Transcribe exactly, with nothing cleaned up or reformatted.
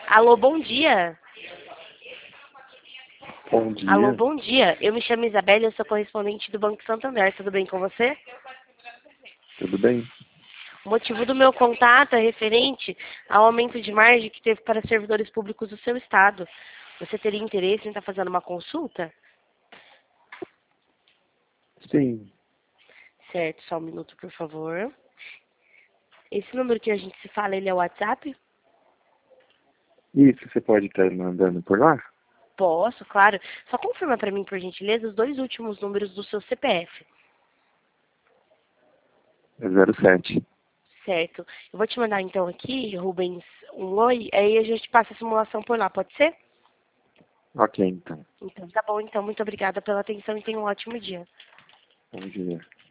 Alô, bom dia. Bom dia. Alô, bom dia. Eu me chamo Isabela e eu sou correspondente do Banco Santander. Tudo bem com você? Tudo bem? O motivo do meu contato é referente ao aumento de margem que teve para servidores públicos do seu estado. Você teria interesse em estar fazendo uma consulta? Sim. Certo, só um minuto, por favor. Esse número que a gente se fala, ele é o WhatsApp? Isso, você pode estar mandando por lá? Posso, claro. Só confirma para mim, por gentileza, os dois últimos números do seu C P F. É zero sete. Certo. Eu vou te mandar então aqui, Rubens, um oi, aí a gente passa a simulação por lá, pode ser? Ok, então. Então, tá bom. Então, muito obrigada pela atenção e tenha um ótimo dia. Bom dia.